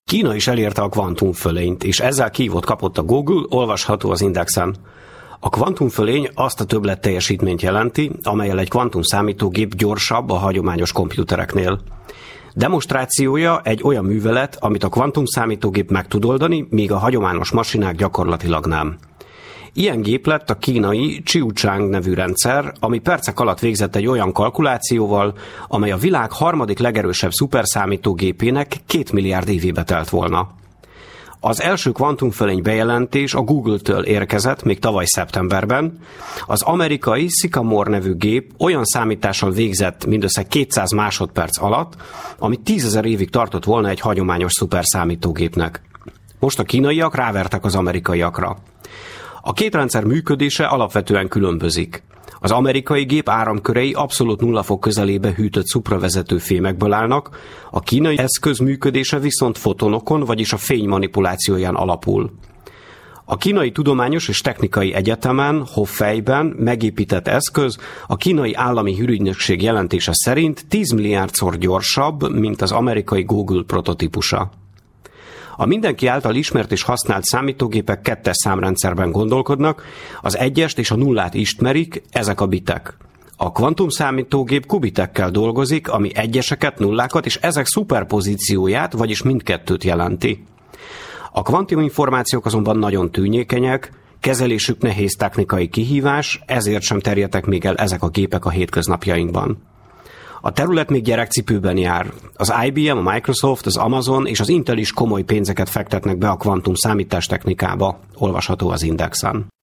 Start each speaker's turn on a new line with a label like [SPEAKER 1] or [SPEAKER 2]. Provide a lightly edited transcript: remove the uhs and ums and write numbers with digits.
[SPEAKER 1] Kína is elérte a kvantumfölényt, és ezzel kihívót kapott a Google, olvasható az Indexen. A kvantumfölény azt a többlet teljesítményt jelenti, amellyel egy kvantumszámítógép gyorsabb a hagyományos komputereknél. Demonstrációja egy olyan művelet, amit a kvantumszámítógép meg tud oldani, míg a hagyományos masinák gyakorlatilag nem. Ilyen gép lett a kínai Qiuchang nevű rendszer, ami percek alatt végzett egy olyan kalkulációval, amely a világ harmadik legerősebb szuperszámítógépének 2 milliárd évébe telt volna. Az első kvantumfölény bejelentés a Google-től érkezett még tavaly szeptemberben. Az amerikai Sycamore nevű gép olyan számítással végzett mindössze 200 másodperc alatt, ami 10 000 évig tartott volna egy hagyományos szuperszámítógépnek. Most a kínaiak rávertek az amerikaiakra. A két rendszer működése alapvetően különbözik. Az amerikai gép áramkörei abszolút 0 fok közelébe hűtött szupravezető fémekből állnak, a kínai eszköz működése viszont fotonokon, vagyis a fény manipulációján alapul. A Kínai Tudományos és Technikai Egyetemen, Hofeiben megépített eszköz a kínai állami hírügynökség jelentése szerint 10 milliárdszor gyorsabb, mint az amerikai Google prototípusa. A mindenki által ismert és használt számítógépek kettes számrendszerben gondolkodnak, az egyest és a nullát ismerik, ezek a bitek. A kvantumszámítógép kubitekkel dolgozik, ami egyeseket, nullákat és ezek szuperpozícióját, vagyis mindkettőt jelenti. A kvantuminformációk azonban nagyon tűnyékenyek, kezelésük nehéz technikai kihívás, ezért sem terjedtek még el ezek a gépek a hétköznapjainkban. A terület még gyerekcipőben jár. Az IBM, a Microsoft, az Amazon és az Intel is komoly pénzeket fektetnek be a kvantum számítástechnikába, olvasható az Indexen.